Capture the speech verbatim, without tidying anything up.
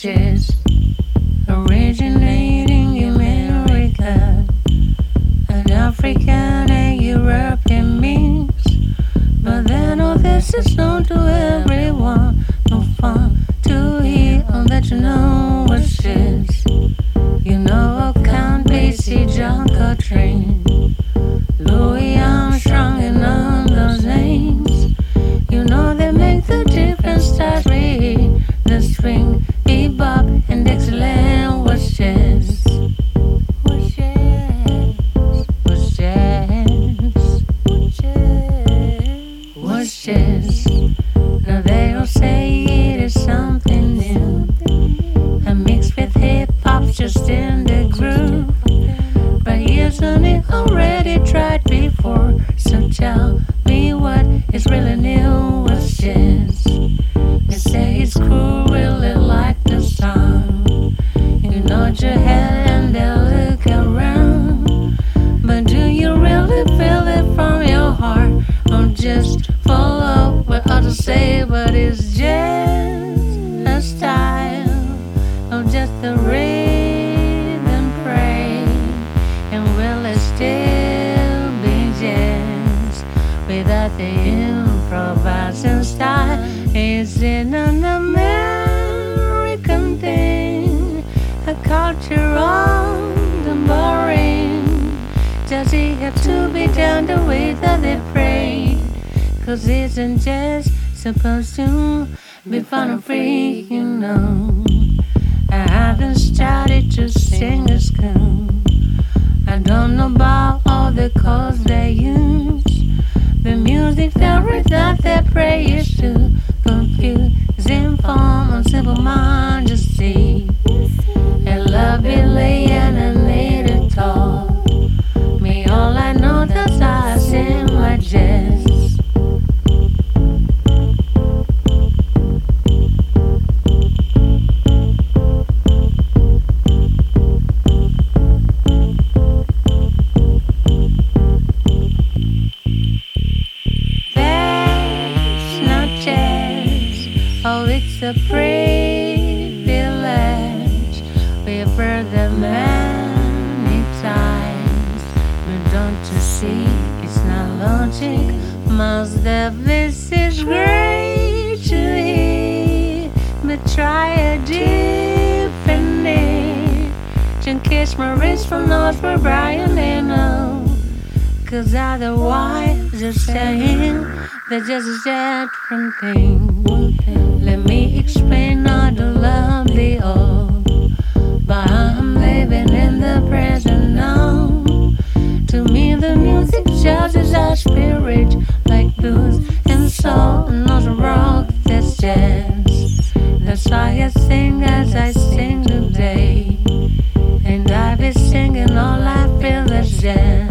jazz, originating in America, an African and European mix. But then all this is known to everyone. No fun to hear, I'll let you know what's jazz. You know I can't Basie, John Coltrane, Louis Armstrong and all those names. You know they make the different styles read. The swing, bebop and excellent was jazz. Was jazz. Was jazz. Was jazz. Was jazz. Now they all say it is something new. A mix with hip hop just in the groove. But isn't it already tried before? So tell me what is really new was jazz. They say it's cool, really like the song. You nod your head and then look around. But do you really feel it from your heart? Or just follow what others say? But it's jazz, a style, or just the rhythm pray? And will it still be jazz without the improvising style? Is it an American thing, a cultural and boring? Does it have to be done the way that they pray? Cause isn't jazz supposed to be fun and free, you know? I haven't started to sing a school. I don't know about all the chords they use. The music theory that they pray is to confuse, inform, and simple mind just see. A lovely and a needed talk. Me all I know that's how I sing my jazz. Oh, it's a privilege. We've heard that many times. But don't you see, it's not logic. Most of this is great to hear. But try a different name. Just kiss my wrist from North for Brian Eno. Cause otherwise, just saying that just a different thing. Let me explain all the love they owe. But I'm living in the present now. To me the music just is our spirit, like blues and soul and also rock, that's jazz. That's why I sing as I sing today. And I've been singing all I feel, that's jazz.